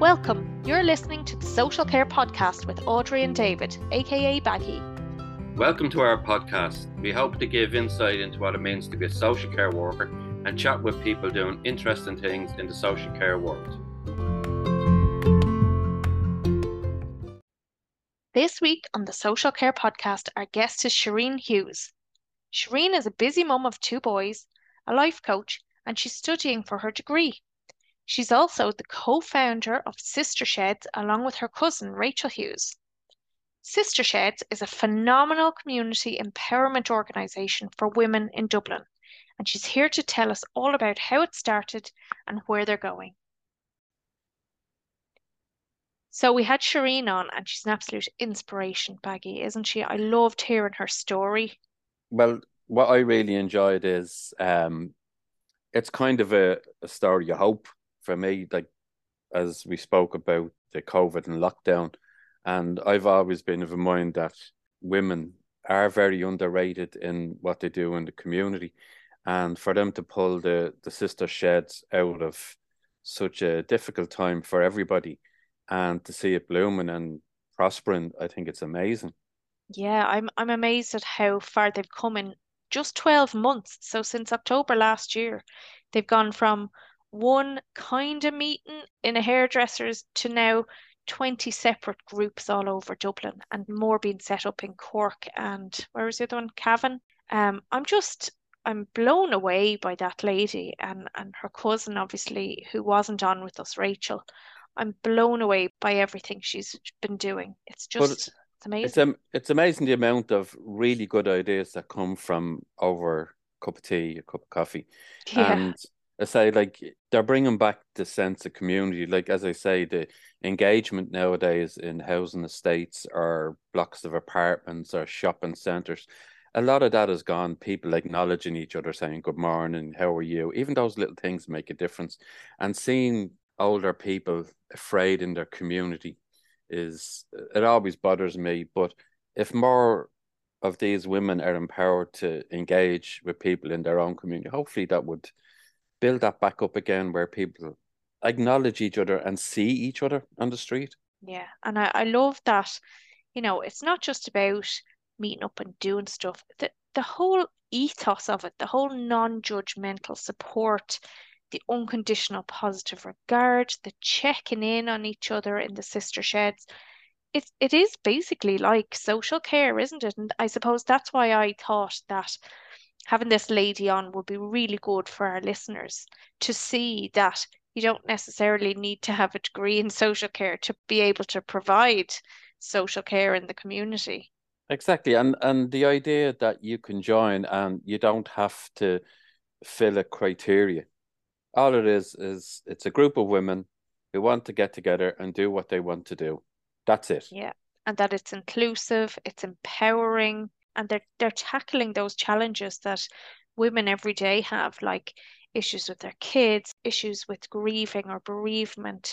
Welcome. You're listening to the Social Care Podcast with Audrey and David, aka Baggy. Welcome to our podcast. We hope to give insight into what it means to be a social care worker and chat with people doing interesting things in the social care world. This week on the Social Care Podcast, our guest is Shireen Hughes. Shireen is a busy mum of 2 boys, a life coach, and she's studying for her degree. She's also the co-founder of Sister Sheds along with her cousin Rachel Hughes. Sister Sheds is a phenomenal community empowerment organisation for women in Dublin, and she's here to tell us all about how it started and where they're going. So we had Shireen on, and she's an absolute inspiration, Baggy, isn't she? I loved hearing her story. Well, what I really enjoyed is it's kind of a story of hope for me, like as we spoke about the COVID and lockdown. And I've always been of a mind that women are very underrated in what they do in the community. And for them to pull the Sister Sheds out of such a difficult time for everybody and to see it blooming and prospering, I think it's amazing. Yeah, I'm amazed at how far they've come in just 12 months. So since October last year, they've gone from one kind of meeting in a hairdresser's to now 20 separate groups all over Dublin, and more being set up in Cork and where was the other one? Cavan. I'm blown away by that lady and her cousin, obviously, who wasn't on with us, Rachel. I'm blown away by everything she's been doing. It's But amazing. it's amazing the amount of really good ideas that come from over a cup of tea, a cup of coffee. Yeah. And I say, like, they're bringing back the sense of community. Like, as I say, the engagement nowadays in housing estates or blocks of apartments or shopping centres, a lot of that is gone. People acknowledging each other, saying good morning, how are you? Even those little things make a difference. And seeing older people afraid in their community it always bothers me. But if more of these women are empowered to engage with people in their own community, hopefully that would build that back up again where people acknowledge each other and see each other on the street. Yeah, and I love that, it's not just about meeting up and doing stuff. The whole ethos of it, the whole non-judgmental support, the unconditional positive regard, the checking in on each other in the sister sheds. It is basically like social care, isn't it? And I suppose that's why I thought that having this lady on would be really good for our listeners to see that you don't necessarily need to have a degree in social care to be able to provide social care in the community. Exactly. And the idea that you can join and you don't have to fill a criteria. All it is it's a group of women who want to get together and do what they want to do. That's it. Yeah. And that it's inclusive, it's empowering, and they're tackling those challenges that women every day have, like issues with their kids, issues with grieving or bereavement,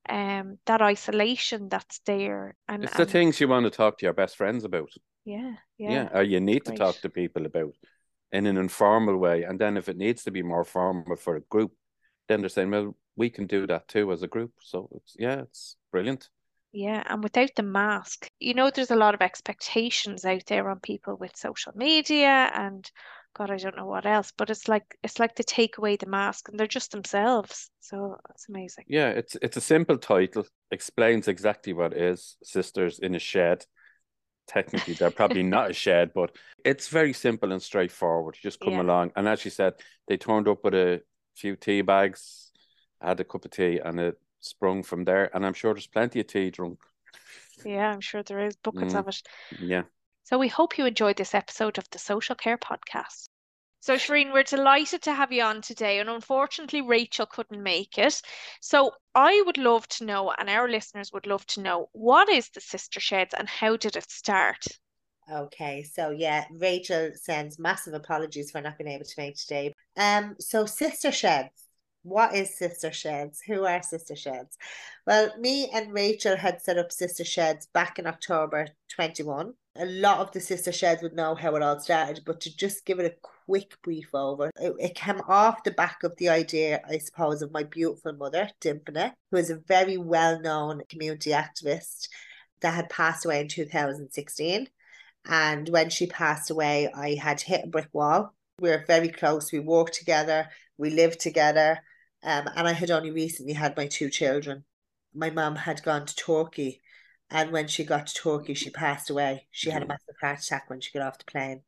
that isolation that's there. It's the things you want to talk to your best friends about. Yeah, or you need to great. talk to people about in an informal way. And then if it needs to be more formal for a group, then they're saying, well, we can do that too as a group. So it's brilliant. Yeah, and without the mask, there's a lot of expectations out there on people with social media and God, I don't know what else, but it's like they take away the mask and they're just themselves. So it's amazing. Yeah, it's a simple title, explains exactly what it is. Sisters in a shed. Technically, they're probably not a shed, but it's very simple and straightforward. You just come Yeah. along. And as you said, they turned up with a few tea bags, had a cup of tea, and it sprung from there. And I'm sure there's plenty of tea drunk. Yeah, I'm sure there is buckets of it. Yeah. So we hope you enjoyed this episode of the Social Care Podcast. So, Shireen, we're delighted to have you on today, and unfortunately, Rachel couldn't make it. So, I would love to know, and our listeners would love to know, what is the Sister Sheds and how did it start? Okay, so yeah, Rachel sends massive apologies for not being able to make today. So Sister Sheds. What is Sister Sheds? Who are Sister Sheds? Well, me and Rachel had set up Sister Sheds back in October 21. A lot of the Sister Sheds would know how it all started, but to just give it a quick brief over. It came off the back of the idea, I suppose, of my beautiful mother, Dimpana, who is a very well-known community activist that had passed away in 2016. And when she passed away, I had hit a brick wall. We were very close. We worked together. We lived together. And I had only recently had my 2 children. My mum had gone to Turkey. And when she got to Turkey, she passed away. She had a massive heart attack when she got off the plane.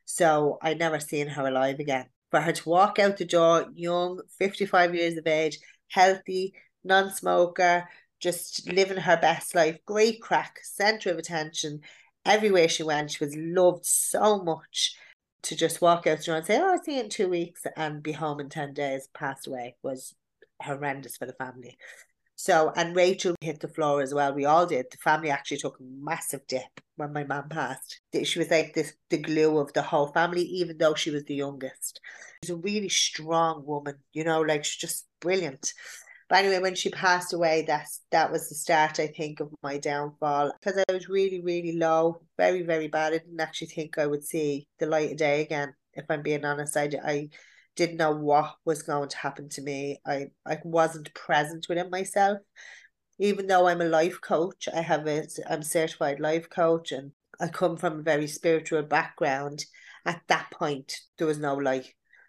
So I never seen her alive again. For her to walk out the door, young, 55 years of age, healthy, non-smoker, just living her best life, great crack, centre of attention. Everywhere she went, she was loved so much. To just walk out the door and say, oh, I'll see you in 2 weeks and be home in 10 days, passed away, was horrendous for the family. So, and Rachel hit the floor as well. We all did. The family actually took a massive dip when my mum passed. She was like the glue of the whole family, even though she was the youngest. She was a really strong woman, you know, like she's just brilliant. But anyway, when she passed away, that was the start, I think, of my downfall. Because I was really, really low, very, very bad. I didn't actually think I would see the light of day again. If I'm being honest, I didn't know what was going to happen to me. I wasn't present within myself. Even though I'm a life coach, I'm a certified life coach, and I come from a very spiritual background. At that point, there was no light.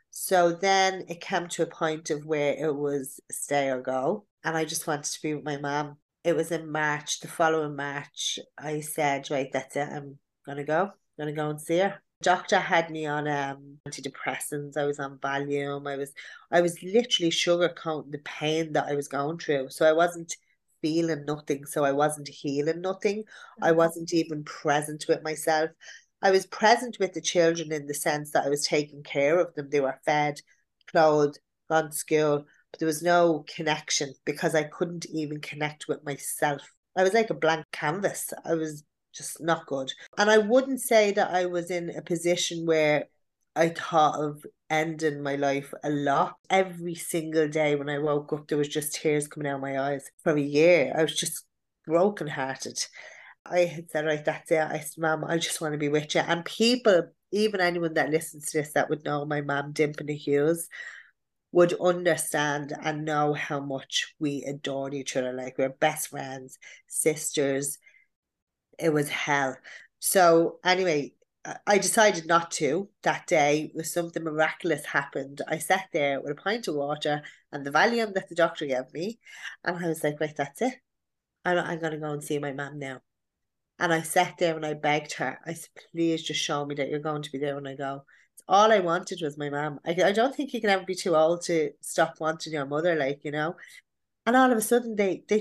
So then it came to a point of where it was stay or go. And I just wanted to be with my mom. It was in March, the following March, I said, right, that's it. I'm going to go and see her. Doctor had me on antidepressants. I was on Valium. I was literally sugarcoating the pain that I was going through. So I wasn't feeling nothing. So I wasn't healing nothing. I wasn't even present with myself. I was present with the children in the sense that I was taking care of them. They were fed, clothed, gone to school, but there was no connection because I couldn't even connect with myself. I was like a blank canvas. I was just not good. And I wouldn't say that I was in a position where I thought of ending my life a lot. Every single day when I woke up, there was just tears coming out of my eyes. For a year, I was just brokenhearted. I had said, right, that's it. I said, Mom, I just want to be with you. And people, even anyone that listens to this that would know my mom, Dimpana Hughes, would understand and know how much we adored each other. Like we're best friends, sisters. It was hell. So anyway, I decided not to that day. Something miraculous happened. I sat there with a pint of water and the Valium that the doctor gave me. And I was like, right, that's it. I'm going to go and see my mom now. And I sat there and I begged her. I said, please just show me that you're going to be there when I go. All I wanted was my mom. I don't think you can ever be too old to stop wanting your mother, like, you know. And all of a sudden,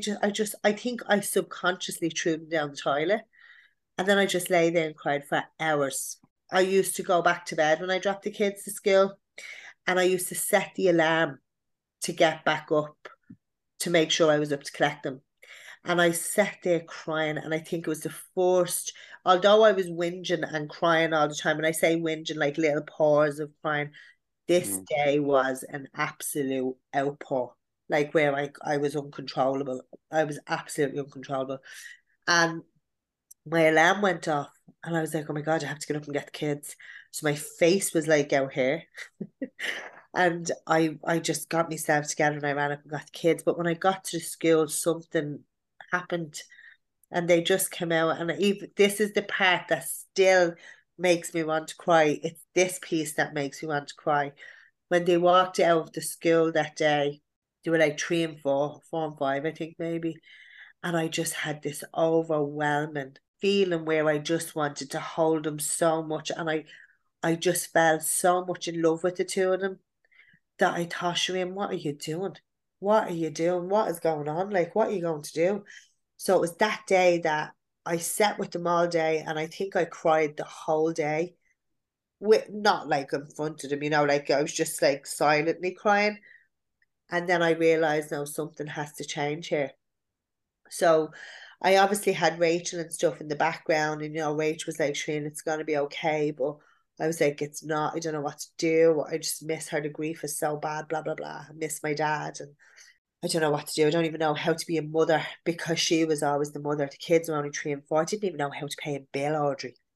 I think I subconsciously threw them down the toilet. And then I just lay there and cried for hours. I used to go back to bed when I dropped the kids to school. And I used to set the alarm to get back up to make sure I was up to collect them. And I sat there crying, and I think it was the first, although I was whinging and crying all the time, and I say whinging like little pause of crying, this day was an absolute outpour, like where I was uncontrollable. I was absolutely uncontrollable. And my alarm went off, and I was like, oh my God, I have to get up and get the kids. So my face was like out here. And I just got myself together and I ran up and got the kids. But when I got to the school, something happened and they just came out, and even this is the part that still makes me want to cry. It's this piece that makes me want to cry. When they walked out of the school that day, they were like 3 and 4 and 5, I think maybe, and I just had this overwhelming feeling where I just wanted to hold them so much, and I just fell so much in love with the 2 of them that I thought, Shireen, what are you doing? What are you doing? What is going on? Like, what are you going to do? So it was that day that I sat with them all day, and I think I cried the whole day. With not like in front of them, you know, like I was just like silently crying. And then I realized, no, something has to change here. So I obviously had Rachel and stuff in the background, and you know, Rachel was like, Shireen, it's gonna be okay, but I was like, it's not, I don't know what to do. I just miss her. The grief is so bad, blah, blah, blah. I miss my dad and I don't know what to do. I don't even know how to be a mother because she was always the mother. The kids were only 3 and 4. I didn't even know how to pay a bill, Audrey.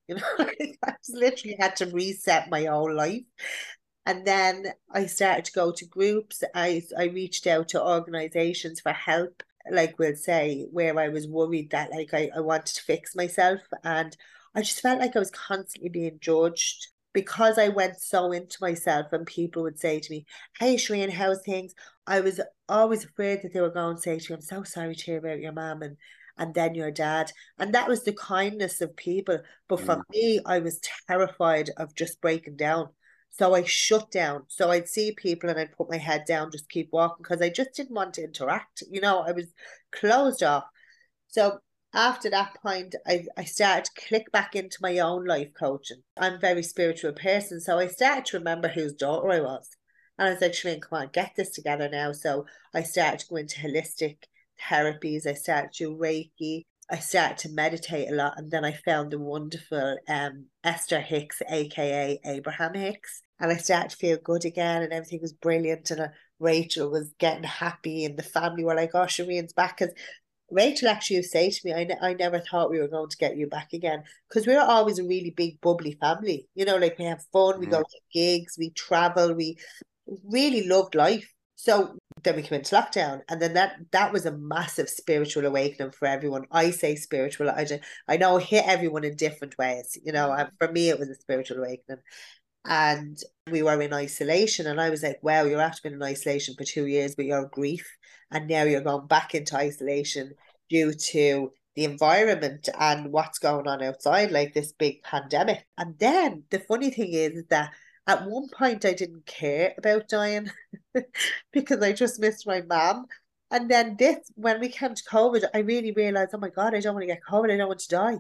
You know, like, I just literally had to reset my whole life. And then I started to go to groups. I reached out to organizations for help, like we'll say, where I was worried that like I wanted to fix myself. And I just felt like I was constantly being judged because I went so into myself, and people would say to me, "Hey Shireen, how's things?" I was always afraid that they were going to say to me, "I'm so sorry to hear about your mum and then your dad." And that was the kindness of people. But for me, I was terrified of just breaking down. So I shut down. So I'd see people and I'd put my head down, just keep walking, because I just didn't want to interact. You know, I was closed off. So after that point, I started to click back into my own life coaching. I'm a very spiritual person. So I started to remember whose daughter I was. And I was like, Shireen, come on, get this together now. So I started to go into holistic therapies. I started to do Reiki. I started to meditate a lot, and then I found the wonderful Esther Hicks, aka Abraham Hicks, and I started to feel good again, and everything was brilliant, and Rachel was getting happy, and the family were like, "Oh, Shireen's back," because Rachel actually used to say to me, I never thought we were going to get you back again, because we're always a really big bubbly family, you know, like we have fun, we go to gigs, we travel, we really loved life. So then we came into lockdown, and then that was a massive spiritual awakening for everyone. I say spiritual, I know it hit everyone in different ways, you know. And for me, it was a spiritual awakening, and we were in isolation, and I was like, wow, you're after been in isolation for 2 years with your grief, and now you're going back into isolation due to the environment and what's going on outside, like this big pandemic. And then the funny thing is that at one point I didn't care about dying because I just missed my mom. And then when we came to COVID, I really realized, oh my God, I don't want to get COVID. I don't want to die.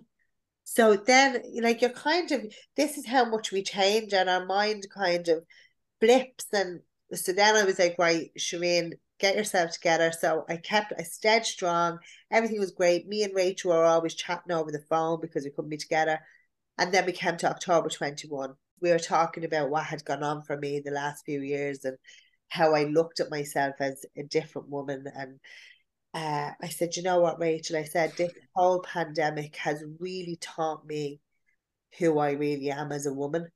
So then, like, you're kind of, this is how much we change, and our mind kind of flips. And so then I was like, right, Shireen, get yourself together. So I stayed strong. Everything was great. Me and Rachel were always chatting over the phone because we couldn't be together. And then we came to October 21. We were talking about what had gone on for me the last few years, and how I looked at myself as a different woman. And I said, you know what, Rachel? I said, this whole pandemic has really taught me who I really am as a woman.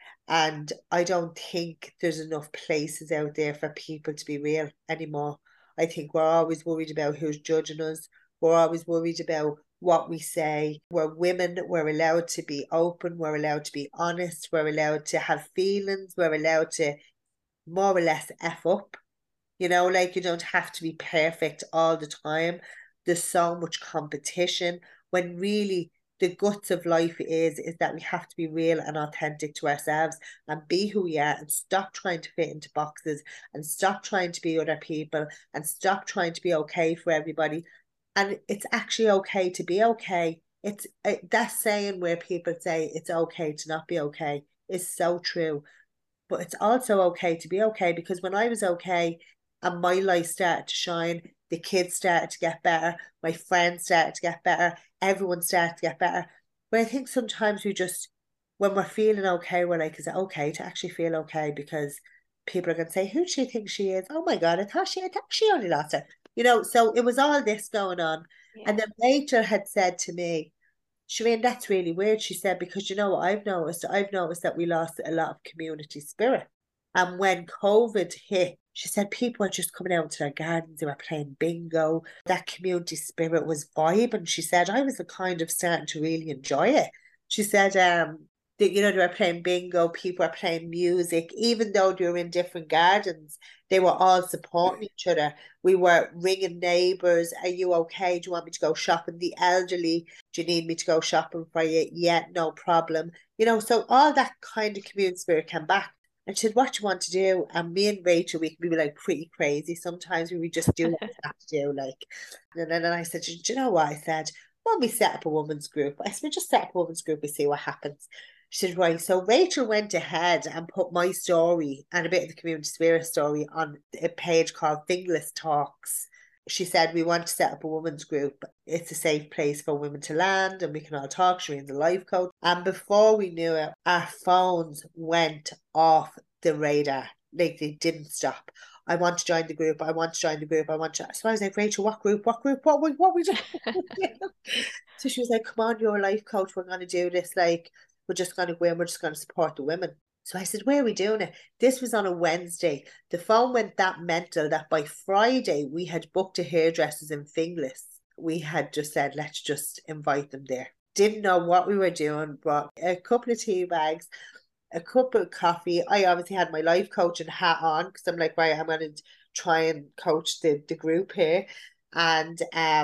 And I don't think there's enough places out there for people to be real anymore. I think we're always worried about who's judging us. We're always worried about what we say. We're women. We're allowed to be open. We're allowed to be honest. We're allowed to have feelings. We're allowed to more or less F up. You know, like, you don't have to be perfect all the time. There's so much competition, when really the guts of life is that we have to be real and authentic to ourselves and be who we are, and stop trying to fit into boxes, and stop trying to be other people, and stop trying to be okay for everybody. And it's actually okay to be okay. It's that saying where people say it's okay to not be okay is so true. But it's also okay to be okay, because when I was okay and my life started to shine, the kids started to get better, my friends started to get better, everyone started to get better. But I think sometimes when we're feeling okay, we're like, is it okay to actually feel okay? Because people are going to say, who do she think she is? Oh my God, I thought she only lost it. You know, so it was all this going on. Yeah. And then Rachel had said to me, Shireen, that's really weird, she said, because you know what I've noticed? I've noticed that we lost a lot of community spirit. And when COVID hit, she said people were just coming out to their gardens, they were playing bingo. That community spirit was vibing. She said, I was kind of starting to really enjoy it. She said, you know, they were playing bingo, people were playing music, even though they were in different gardens, they were all supporting each other. We were ringing neighbours, are you okay? Do you want me to go shopping? The elderly, do you need me to go shopping for you? Yeah, no problem. You know, so all that kind of community spirit came back. And she said, what do you want to do? And me and Rachel, we can be like pretty crazy. Sometimes we would just do what we have to do. Like, and then I said, do you know what? I said, why don't we set up a women's group? I said, just set up a women's group and see what happens. She said, right. So Rachel went ahead and put my story and a bit of the community spirit story on a page called Fingless Talks. She said, we want to set up a women's group. It's a safe place for women to land, and we can all talk. She's the life coach. And before we knew it, our phones went off the radar. Like, they didn't stop. I want to join the group. I want to join the group. I want to. So I was like, Rachel, what group? What group? What we doing? So she was like, come on, you're a life coach. We're going to do this. Like, we're just going to go in. We're just going to support the women. So I said, where are we doing it? This was on a Wednesday. The phone went that mental that by Friday, we had booked a hairdressers in Finglas. We had just said, let's just invite them there. Didn't know what we were doing, brought a couple of tea bags, a cup of coffee. I obviously had my life coaching hat on because I'm like, right, I'm going to try and coach the group here. And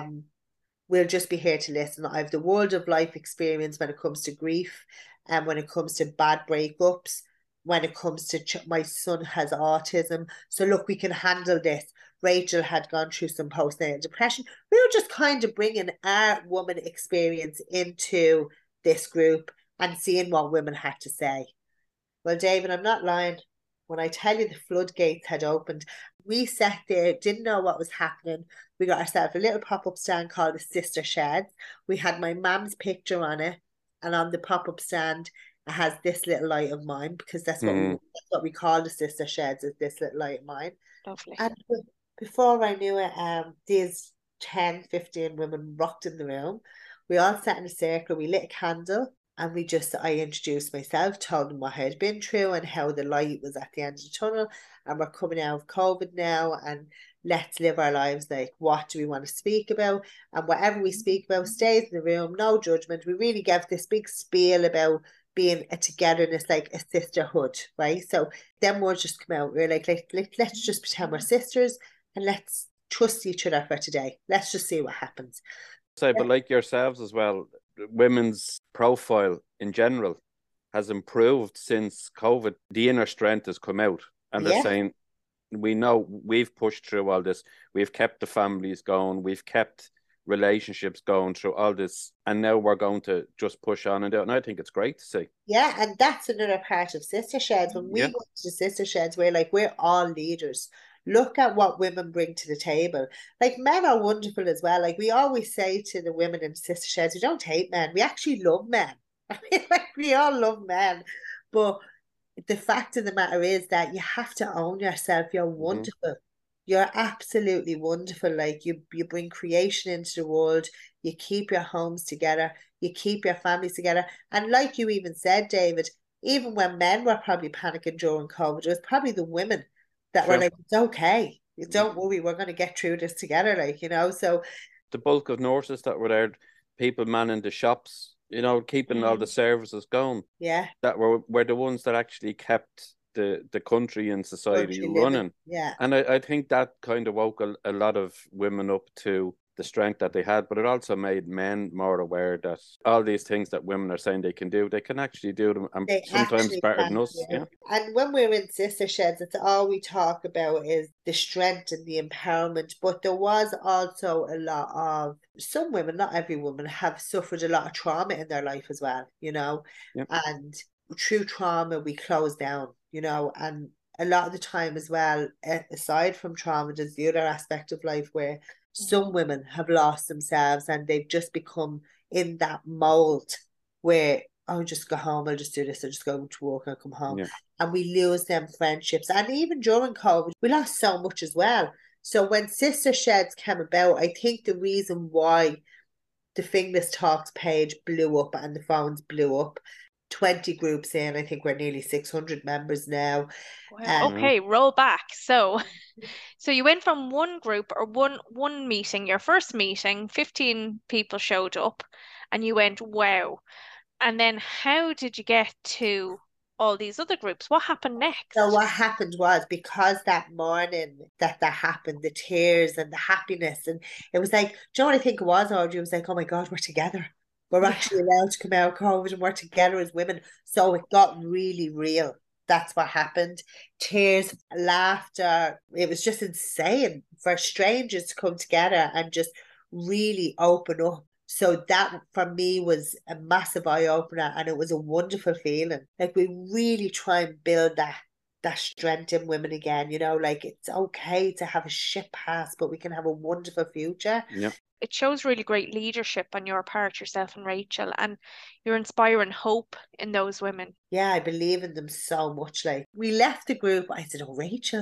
we'll just be here to listen. I have the world of life experience when it comes to grief and when it comes to bad breakups, when it comes to my son has autism. So look, we can handle this. Rachel had gone through some postnatal depression. We were just kind of bringing our woman experience into this group and seeing what women had to say. Well, David, I'm not lying. When I tell you the floodgates had opened, we sat there, didn't know what was happening. We got ourselves a little pop-up stand called the Sister Sheds. We had my mum's picture on it, and on the pop-up stand, it has this little light of mine, because that's what we call the Sister Sheds, is this little light of mine. Lovely. And before I knew it, these 10, 15 women rocked in the room. We all sat in a circle, we lit a candle, and I introduced myself, told them what I had been through and how the light was at the end of the tunnel, and we're coming out of COVID now, and let's live our lives. Like, what do we want to speak about? And whatever we speak about stays in the room, no judgment. We really gave this big spiel about being a togetherness, like a sisterhood, right? So then words just come out. We're like let's just pretend we're sisters and let's trust each other for today. Let's just see what happens. So, but like yourselves as well, women's profile in general has improved since COVID. The inner strength has come out, and they're saying, we know we've pushed through all this. We've kept the families going. We've kept relationships going through all this, and now we're going to just push on and do it. And I think it's great to see. Yeah, and that's another part of Sister Sheds. When we go to Sister Sheds, we're all leaders. Look at what women bring to the table. Like, men are wonderful as well. Like, we always say to the women in Sister Sheds, we don't hate men. We actually love men. I mean, like, we all love men. But the fact of the matter is that you have to own yourself. You're wonderful. You're absolutely wonderful. Like, you bring creation into the world. You keep your homes together. You keep your families together. And like you even said, David, even when men were probably panicking during COVID, it was probably the women that were like, it's okay. Don't worry, we're going to get through this together. Like, you know, so the bulk of nurses that were there, people manning the shops, you know, keeping all the services going. Yeah. That were the ones that actually kept the country and society running. Yeah. And I think that kind of woke a lot of women up to the strength that they had, but it also made men more aware that all these things that women are saying they can do, they can actually do them, and they sometimes better than us. Yeah. And when we're in Sister Sheds, it's all we talk about is the strength and the empowerment. But there was also a lot of, some women, not every woman, have suffered a lot of trauma in their life as well, you know. And through trauma, we close down, you know, and a lot of the time as well, aside from trauma, there's the other aspect of life where some women have lost themselves and they've just become in that mold where, I'll just go home, I'll just do this, I'll just go to work and come home. And we lose them friendships. And even during COVID, we lost so much as well. So when Sister Sheds came about, I think the reason why the Finglas Talks page blew up and the phones blew up, 20 groups in, I think we're nearly 600 members now. Wow. Okay, roll back. So you went from one group or one meeting, your first meeting, 15 people showed up, and you went, wow. And then how did you get to all these other groups? What happened next? So what happened was, because that morning that happened, the tears and the happiness, and it was like, do you know what I think it was, Audrey? It was like, oh my God, we're together. We're actually allowed to come out of COVID and we're together as women. So it got really real. That's what happened. Tears, laughter. It was just insane for strangers to come together and just really open up. So that for me was a massive eye-opener, and it was a wonderful feeling. Like, we really try and build that strength in women again, you know, like, it's okay to have a shit past, but we can have a wonderful future. Yeah. It shows really great leadership on your part, yourself and Rachel, and you're inspiring hope in those women. Yeah, I believe in them so much. Like, we left the group, I said, oh, Rachel,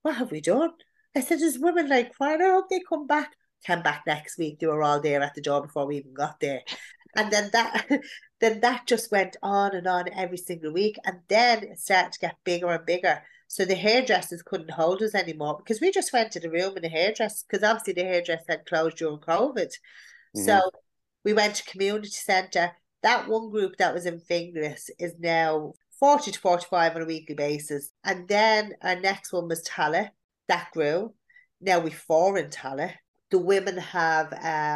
what have we done? I said, there's women like crying, I hope they come back. Came back next week. They were all there at the door before we even got there. And then that then that just went on and on every single week. And then it started to get bigger and bigger. So the hairdressers couldn't hold us anymore because we just went to the room in the hairdresser because obviously the hairdresser had closed during COVID. So we went to community centre. That one group that was in Finglas is now 40 to 45 on a weekly basis. And then our next one was Tallaght. That grew. Now we've 4 in Tallaght. The women have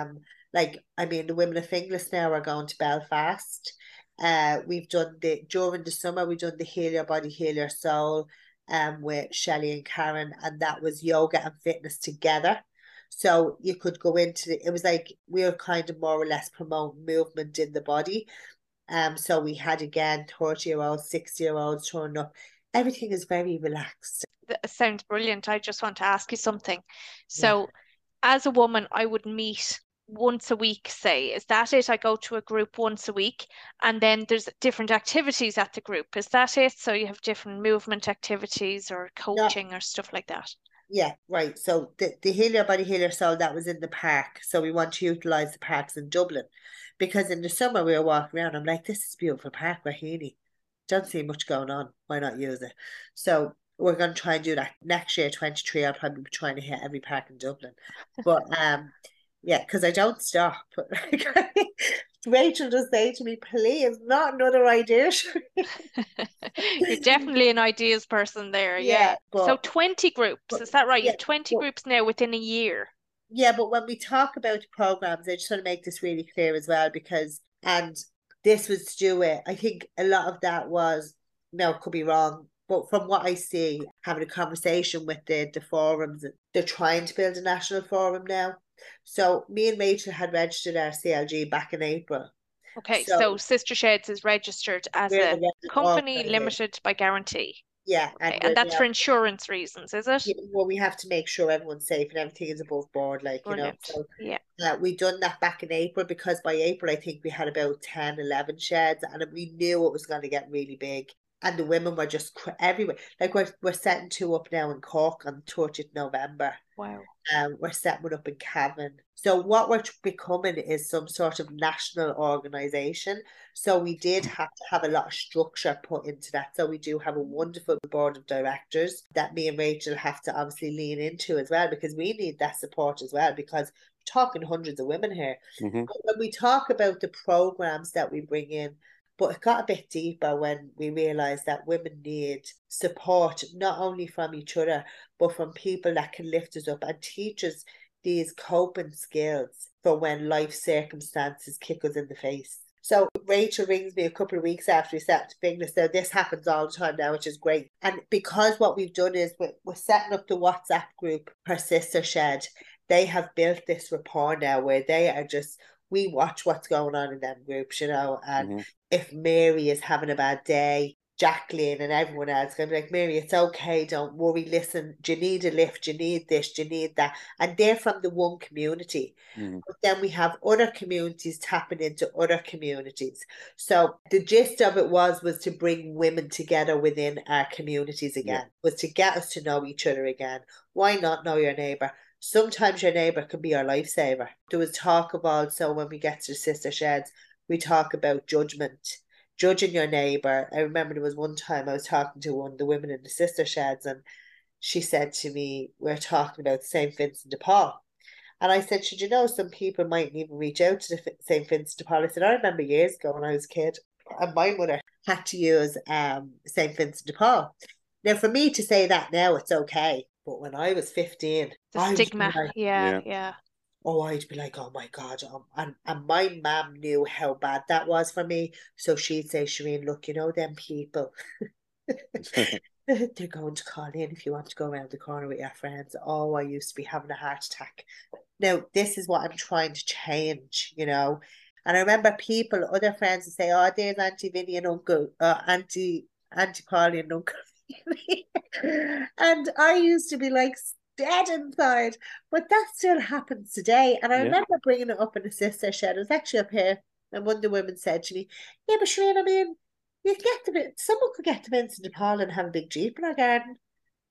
the women of Finglas now are going to Belfast. We've done during the summer we've done the Heal Your Body, Heal Your Soul with Shelley and Karen, and that was yoga and fitness together. So you could go into it was like we were kind of more or less promoting movement in the body. So we had again 30-year-olds, 60-year-olds turning up. Everything is very relaxed. That sounds brilliant. I just want to ask you something. So as a woman, I would meet once a week, say. Is that it? I go to a group once a week and then there's different activities at the group. Is that it? So you have different movement activities or coaching or stuff like that? Yeah, right. So the Heal Your Body, Heal Your Soul, that was in the park. So we want to utilise the parks in Dublin. Because in the summer we were walking around, I'm like, this is a beautiful park, Raheny. Don't see much going on. Why not use it? So we're going to try and do that next year, 23. I'll probably be trying to hit every park in Dublin. But yeah, because I don't stop. Rachel just say to me, please, not another idea. You're definitely an ideas person there. Yeah. So 20 groups, is that right? You have 20 groups now within a year. Yeah, but when we talk about programs, I just want to make this really clear as well, because, and this was to do with, I think a lot of that was, no, it could be wrong, but from what I see, having a conversation with the forums, they're trying to build a national forum now. So me and Rachel had registered our CLG back in April. Okay, so Sister Sheds is registered as a company limited by guarantee. Yeah. Okay. And that's for insurance reasons, is it? Yeah, well, we have to make sure everyone's safe and everything is above board, like, Brilliant. So we done that back in April, because by April I think we had about 10, 11 sheds, and we knew it was going to get really big. And the women were just everywhere. Like we're setting 2 up now in Cork on 30th November. Wow. We're setting one up in Cavan. So what we're becoming is some sort of national organisation. So we did have to have a lot of structure put into that. So we do have a wonderful board of directors that me and Rachel have to obviously lean into as well, because we need that support as well, because we're talking hundreds of women here. But when we talk about the programs that we bring in, but it got a bit deeper when we realised that women need support, not only from each other, but from people that can lift us up and teach us these coping skills for when life circumstances kick us in the face. So Rachel rings me a couple of weeks after we set up Finglas. So this happens all the time now, which is great. And because what we've done is we're setting up the WhatsApp group per Sister Shed. They have built this rapport now where they are just, we watch what's going on in them groups, and if Mary is having a bad day, Jacqueline and everyone else going to be like, Mary, it's okay, don't worry, listen, do you need a lift, do you need this, do you need that? And they're from the one community. But then we have other communities tapping into other communities. So the gist of it was to bring women together within our communities again, was to get us to know each other again. Why not know your neighbour? Sometimes your neighbour can be your lifesaver. There was talk of also, when we get to the Sister Sheds, we talk about judging your neighbour. I remember there was one time I was talking to one of the women in the Sister Sheds, and she said to me, we're talking about St. Vincent de Paul. And I said, should you know, some people mightn't even reach out to the St. Vincent de Paul. I said, I remember years ago when I was a kid, and my mother had to use St. Vincent de Paul. Now, for me to say that now, it's okay. But when I was 15, the stigma, yeah. Oh, I'd be like, oh my God. And my mum knew how bad that was for me. So she'd say, Shireen, look, them people, they're going to call in if you want to go around the corner with your friends. Oh, I used to be having a heart attack. Now, this is what I'm trying to change, And I remember other friends would say, oh, there's Auntie Vinny and Uncle, Auntie Polly and Uncle. And I used to be like dead inside, but that still happens today. And I remember bringing it up in a Sister Shed. It was actually up here, and one of the women said to me, yeah, but Shireen, I mean, someone could get to Vincent de Paul and have a big Jeep in our garden.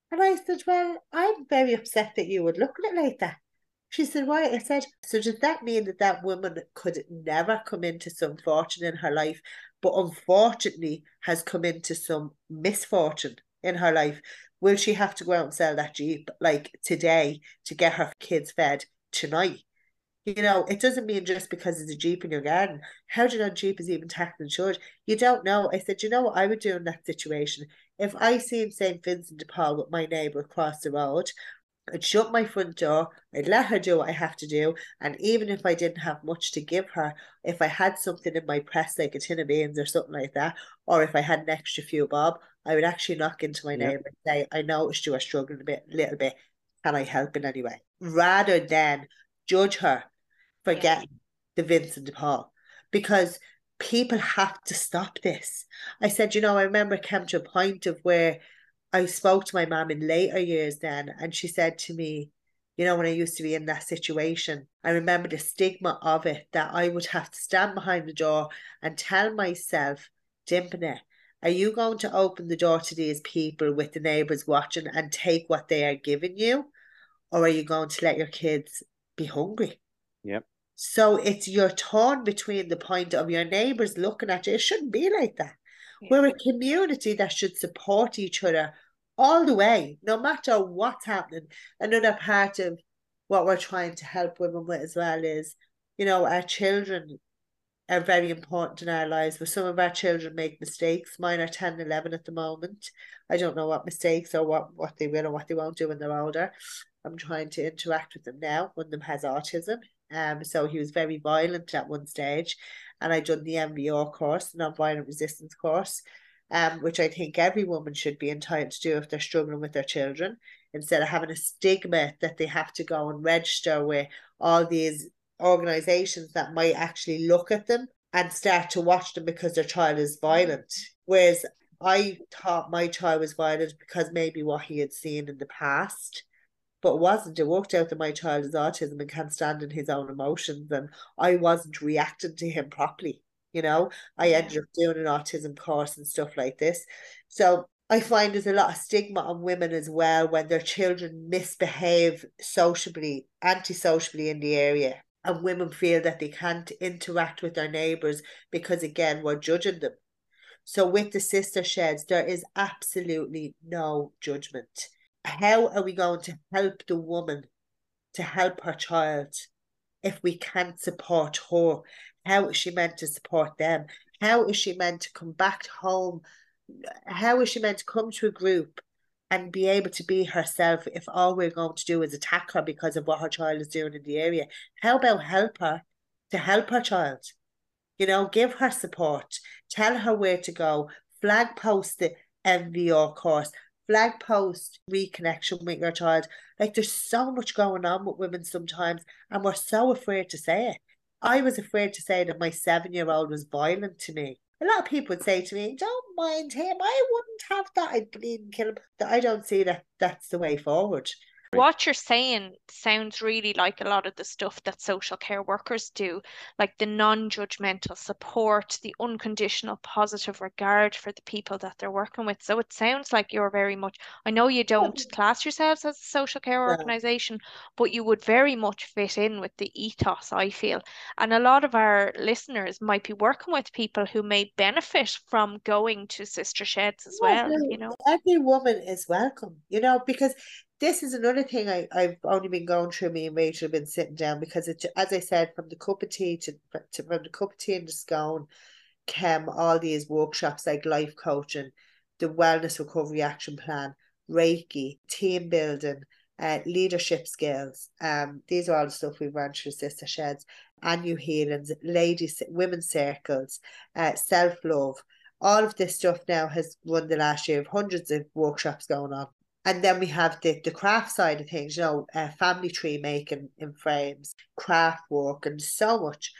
And I said, well, I'm very upset that you would look at it like that. She said, why? I said, so does that mean that that woman could never come into some fortune in her life, but unfortunately has come into some misfortune in her life? Will she have to go out and sell that Jeep like today to get her kids fed tonight? You know, it doesn't mean just because it's a Jeep in your garden. How do you know Jeep is even tax insured? You don't know. I said, you know what I would do in that situation? If I seen St. Vincent de Paul with my neighbour across the road, I'd shut my front door, I'd let her do what I have to do. And even if I didn't have much to give her, if I had something in my press, like a tin of beans or something like that, or if I had an extra few bob, I would actually knock into my Yeah. neighbour and say, I noticed you are struggling a little bit. Can I help in any way? Rather than judge her for Yeah. getting the Vincent de Paul. Because people have to stop this. I said, you know, I remember it came to a point of where I spoke to my mum in later years then, and she said to me, you know, when I used to be in that situation, I remember the stigma of it, that I would have to stand behind the door and tell myself, Dimpernette, are you going to open the door to these people with the neighbours watching and take what they are giving you? Or are you going to let your kids be hungry? Yep. So it's you're torn between the point of your neighbours looking at you. It shouldn't be like that. Yeah. We're a community that should support each other all the way, no matter what's happening. Another part of what we're trying to help women with as well is, you know, our children are very important in our lives, but some of our children make mistakes. Mine are 10 and 11 at the moment. I don't know what mistakes or what they will or what they won't do when they're older. I'm trying to interact with them now. One of them has autism. So he was very violent at one stage. And I done the NVR course, non-violent resistance course, which I think every woman should be entitled to do if they're struggling with their children, instead of having a stigma that they have to go and register with all these organizations that might actually look at them and start to watch them because their child is violent. Whereas I thought my child was violent because maybe what he had seen in the past, but it wasn't. It worked out that my child has autism and can't stand in his own emotions, and I wasn't reacting to him properly. You know, I ended up doing an autism course and stuff like this. So I find there's a lot of stigma on women as well when their children misbehave sociably, antisocially in the area. And women feel that they can't interact with their neighbours because, again, we're judging them. So with the sister sheds, there is absolutely no judgment. How are we going to help the woman to help her child if we can't support her? How is she meant to support them? How is she meant to come back home? How is she meant to come to a group and be able to be herself if all we're going to do is attack her because of what her child is doing in the area? How about help her to help her child? You know, give her support, tell her where to go, flag post the NVR course, flag post reconnection with your child. Like, there's so much going on with women sometimes, and we're so afraid to say it. I was afraid to say that my 7-year-old was violent to me. A lot of people would say to me, don't mind him, I wouldn't have that, I'd bleed and kill him. I don't see that that's the way forward. What you're saying sounds really like a lot of the stuff that social care workers do, like the non-judgmental support, the unconditional positive regard for the people that they're working with. So it sounds like you're very much, I know you don't class yourselves as a social care No. organization, but you would very much fit in with the ethos, I feel. And a lot of our listeners might be working with people who may benefit from going to sister sheds as well, you know. Every woman is welcome, you know, because this is another thing I've only been going through. Me and Rachel have been sitting down because it, as I said, from the cup of tea to from the cup of tea and the scone came all these workshops like life coaching, the wellness recovery action plan, Reiki, team building, leadership skills. These are all the stuff we've run through Sister Sheds, annual healings, ladies, women's circles, self-love. All of this stuff now has run the last year of hundreds of workshops going on. And then we have the craft side of things, you know, family tree making in frames, craft work, and so much.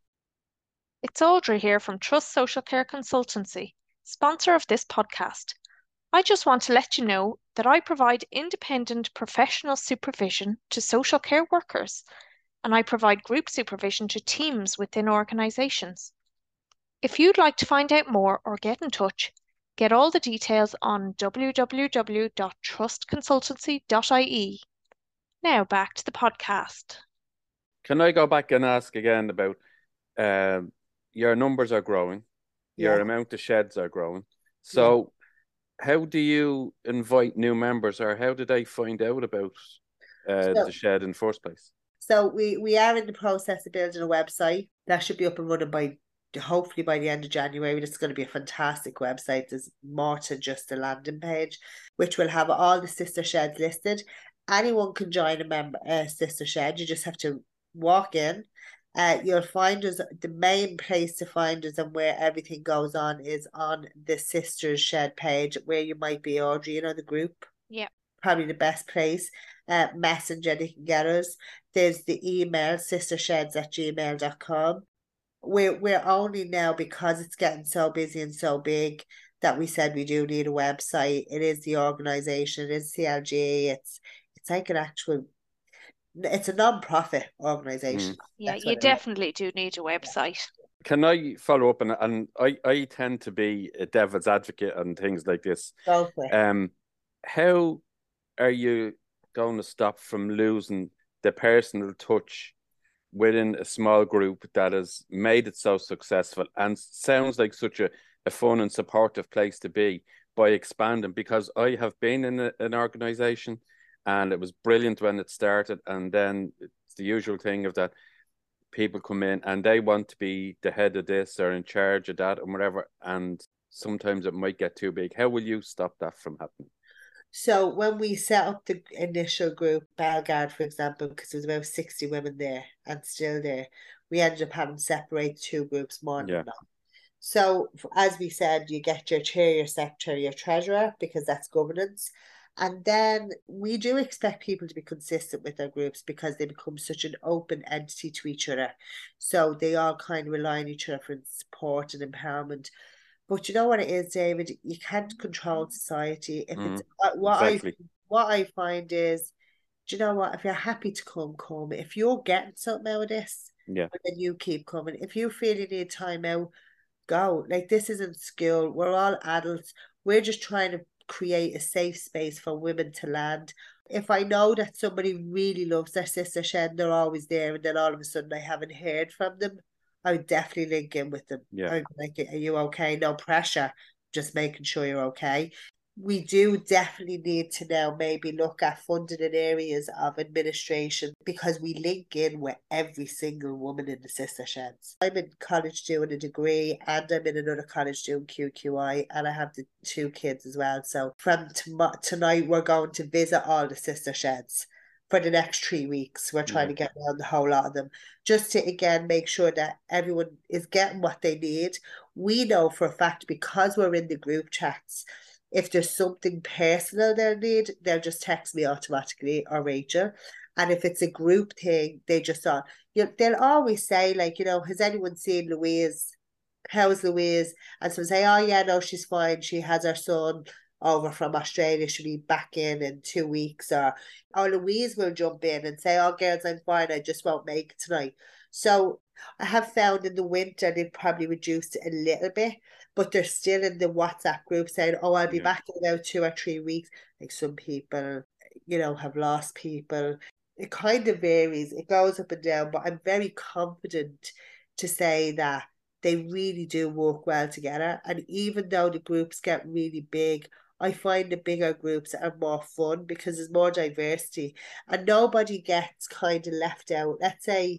It's Audrey here from Trust Social Care Consultancy, sponsor of this podcast. I just want to let you know that I provide independent professional supervision to social care workers, and I provide group supervision to teams within organisations. If you'd like to find out more or get in touch, Get all the details on www.trustconsultancy.ie. Now back to the podcast. Can I go back and ask again about your numbers are growing, your Yeah. amount of sheds are growing. So how do you invite new members, or how do they find out about the shed in the first place? So we are in the process of building a website that should be up and running by hopefully by the end of January. It's going to be a fantastic website. There's more to just a landing page, which will have all the sister sheds listed. Anyone can join a sister shed. You just have to walk in. You'll find us, the main place to find us and where everything goes on is on the Sisters Shed page, where you might be, Audrey, the group. Yeah. Probably the best place. Messenger, they can get us. There's the email, sistersheds@gmail.com. We're only now, because it's getting so busy and so big, that we said we do need a website. It is the organisation, it is CLG, it's like an actual, it's a non-profit organisation. Yeah, you definitely do need a website. Can I follow up? And I tend to be a devil's advocate on things like this. Go for it. How are you going to stop from losing the personal touch within a small group that has made it so successful and sounds like such a fun and supportive place to be, by expanding? Because I have been in an organisation and it was brilliant when it started, and then it's the usual thing of that people come in and they want to be the head of this or in charge of that and whatever, and sometimes it might get too big. How will you stop that from happening? So when we set up the initial group, Bellegarde, for example, because there was about 60 women there and still there, we ended up having to separate two groups more than that. So as we said, you get your chair, your secretary, your treasurer, because that's governance. And then we do expect people to be consistent with their groups because they become such an open entity to each other. So they all kind of rely on each other for support and empowerment. But you know what it is, David? You can't control society. If it's what I find is, do you know what? If you're happy to come. If you're getting something out of this, then you keep coming. If you feel you need time out, go. Like, this isn't school. We're all adults. We're just trying to create a safe space for women to land. If I know that somebody really loves their sister shed and they're always there, and then all of a sudden I haven't heard from them, I would definitely link in with them. I'd be like, are you okay? No pressure, just making sure you're okay. We do definitely need to now maybe look at funding in areas of administration, because we link in with every single woman in the sister sheds. I'm in college doing a degree, and I'm in another college doing QQI, and I have the two kids as well. So from tonight, we're going to visit all the sister sheds for the next 3 weeks. We're trying to get around the whole lot of them, just to, again, make sure that everyone is getting what they need. We know for a fact, because we're in the group chats, if there's something personal they'll need, they'll just text me automatically, or Rachel. And if it's a group thing, they just thought, they'll always say, like, has anyone seen Louise? How's Louise? And so say, oh yeah, no, she's fine. She has her son over from Australia. She'll be back in 2 weeks. Or Louise will jump in and say, oh girls, I'm fine. I just won't make it tonight. So I have found in the winter they've probably reduced it a little bit, but they're still in the WhatsApp group saying, oh, I'll be back in about 2 or 3 weeks. Like, some people, have lost people. It kind of varies. It goes up and down, but I'm very confident to say that they really do work well together. And even though the groups get really big, I find the bigger groups are more fun because there's more diversity and nobody gets kind of left out. Let's say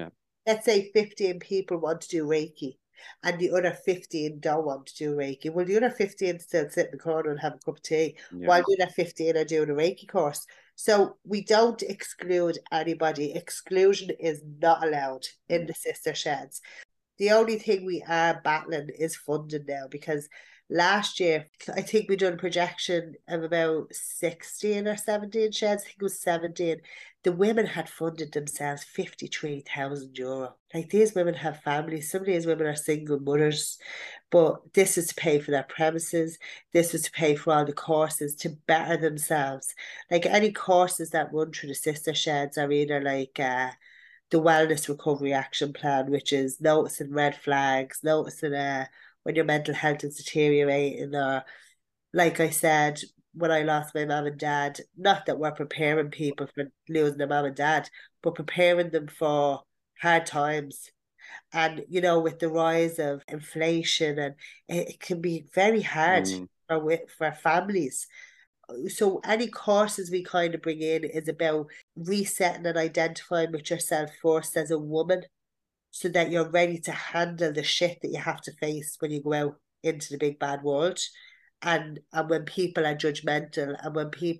15 people want to do Reiki and the other 15 don't want to do Reiki. Well, the other 15 still sit in the corner and have a cup of tea, while the other 15 are doing a Reiki course. So we don't exclude anybody. Exclusion is not allowed in the sister sheds. The only thing we are battling is funding now, because last year, I think we done a projection of about 16 or 17 sheds. I think it was 17. The women had funded themselves €53,000. Like, these women have families. Some of these women are single mothers, but this is to pay for their premises. This is to pay for all the courses to better themselves. Like, any courses that run through the sister sheds are either like the Wellness Recovery Action Plan, which is noticing red flags, noticing when your mental health is deteriorating, or like I said, when I lost my mum and dad, not that we're preparing people for losing their mum and dad, but preparing them for hard times. And, you know, with the rise of inflation, and it can be very hard for families. So any courses we kind of bring in is about resetting and identifying with yourself first as a woman, so that you're ready to handle the shit that you have to face when you go out into the big bad world. And when people are judgmental, and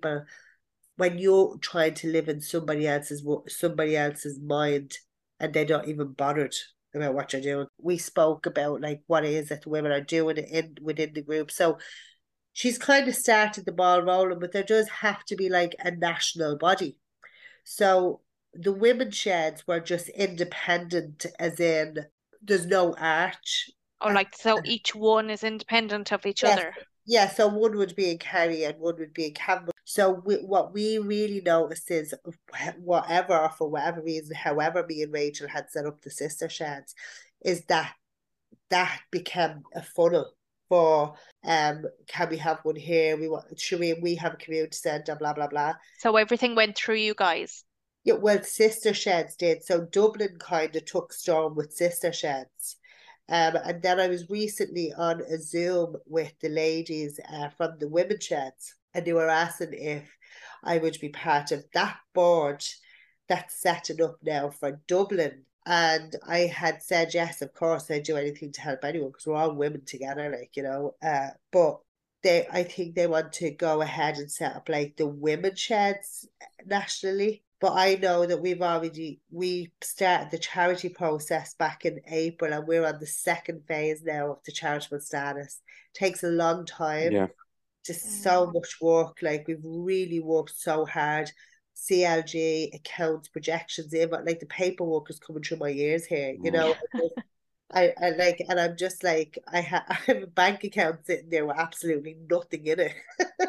when you're trying to live in somebody else's mind, and they're not even bothered about what you're doing. We spoke about like what it is that the women are doing within the group. So she's kind of started the ball rolling, but there does have to be like a national body. So the women sheds were just independent, as in there's no arch. Oh, like, so each one is independent of each Yes. other. Yeah, so one would be in Kerry and one would be in Campbell. So what we really noticed is, whatever, for whatever reason, however me and Rachel had set up the sister sheds, is that became a funnel for can we have one here? Should we have a community centre, blah blah blah. So everything went through you guys. Yeah, well, sister sheds did. So Dublin kind of took storm with sister sheds. And then I was recently on a Zoom with the ladies from the women's sheds, and they were asking if I would be part of that board that's setting up now for Dublin. And I had said, yes, of course, I'd do anything to help anyone, because we're all women together, like, you know. But I think they want to go ahead and set up like the women's sheds nationally. But I know that we started the charity process back in April, and we're on the second phase now of the charitable status. It takes a long time. Yeah. Just so much work. Like, we've really worked so hard. CLG, accounts, projections, but like the paperwork is coming through my ears here, you know. I like, and I'm just like, I have a bank account sitting there with absolutely nothing in it.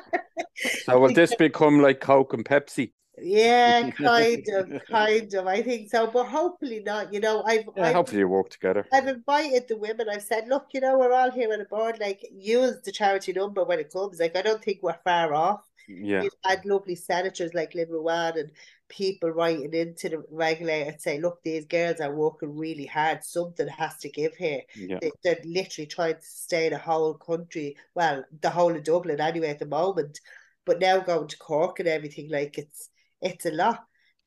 So will this become like Coke and Pepsi? Yeah, kind of. I think so, but hopefully not. You know, hopefully you work together. I've invited the women. I've said, look, you know, we're all here on a board. Like, use the charity number when it comes. Like, I don't think we're far off. Yeah. We've had lovely senators like Lynn Ruane and people writing into the regulator and say, look, these girls are working really hard. Something has to give here. Yeah. They're literally trying to stay the whole country, well, the whole of Dublin anyway at the moment. But now going to Cork and everything, like, it's a lot.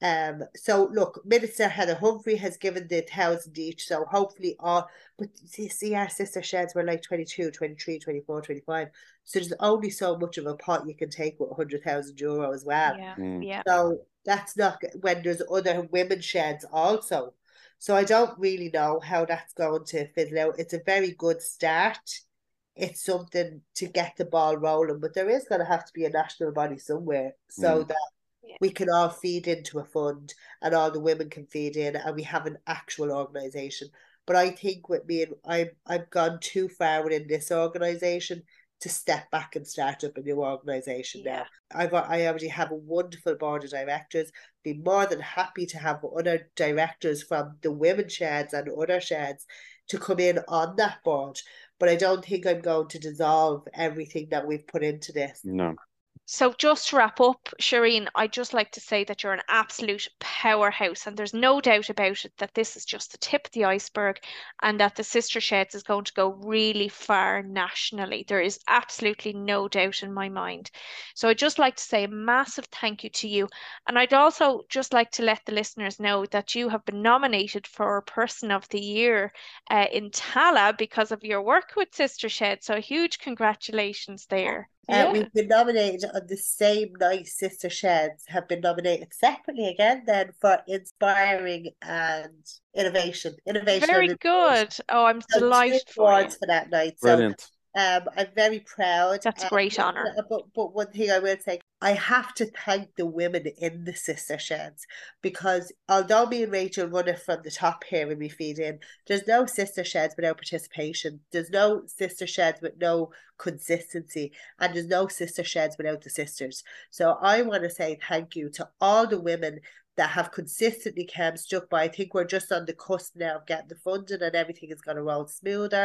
So look, Minister Heather Humphrey has given the 1,000 each, so hopefully but see our sister sheds were like 22, 23, 24, 25. So there's only so much of a pot you can take with €100,000 as well. Yeah. So that's not when there's other women's sheds also. So I don't really know how that's going to fizzle out. It's a very good start. It's something to get the ball rolling, but there is going to have to be a national body somewhere, so that we can all feed into a fund, and all the women can feed in, and we have an actual organisation. But I think with me, I've gone too far within this organisation to step back and start up a new organisation now. I already have a wonderful board of directors. Be more than happy to have other directors from the women's sheds and other sheds to come in on that board. But I don't think I'm going to dissolve everything that we've put into this. No. So just to wrap up, Shireen, I'd just like to say that you're an absolute powerhouse, and there's no doubt about it that this is just the tip of the iceberg, and that the Sister Sheds is going to go really far nationally. There is absolutely no doubt in my mind. So I'd just like to say a massive thank you to you. And I'd also just like to let the listeners know that you have been nominated for Person of the Year in Tala because of your work with Sister Shed. So huge congratulations there. We've been nominated on the same night. Sister Sheds have been nominated separately again then for inspiring and innovation. Very good. Oh, I'm delighted for you. For that night. Brilliant. So I'm very proud. That's a great honour. But one thing I will say, I have to thank the women in the Sister Sheds, because although me and Rachel run it from the top here when we feed in, there's no Sister Sheds without participation. There's no Sister Sheds with no consistency, and there's no Sister Sheds without the sisters. So I want to say thank you to all the women that have consistently stuck by. I think we're just on the cusp now of getting the funding, and everything is going to roll smoother.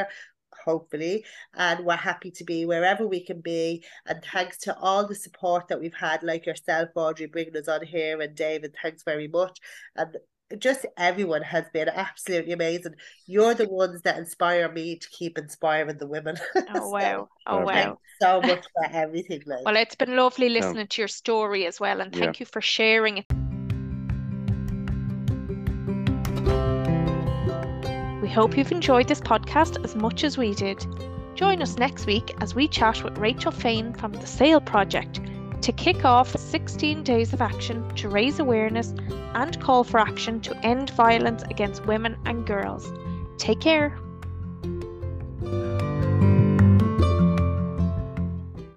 hopefully, and we're happy to be wherever we can be. And thanks to all the support that we've had, like yourself, Audrey, bringing us on here, and David, thanks very much. And just everyone has been absolutely amazing. You're the ones that inspire me to keep inspiring the women. Oh, wow. Oh, Lovely. wow. Thanks so much for everything, Liz. Well, it's been lovely listening to your story as well, and thank you for sharing it. We hope you've enjoyed this podcast as much as we did. Join us next week as we chat with Rachel Fain from the SAIL Project to kick off 16 days of action to raise awareness and call for action to end violence against women and girls. Take care.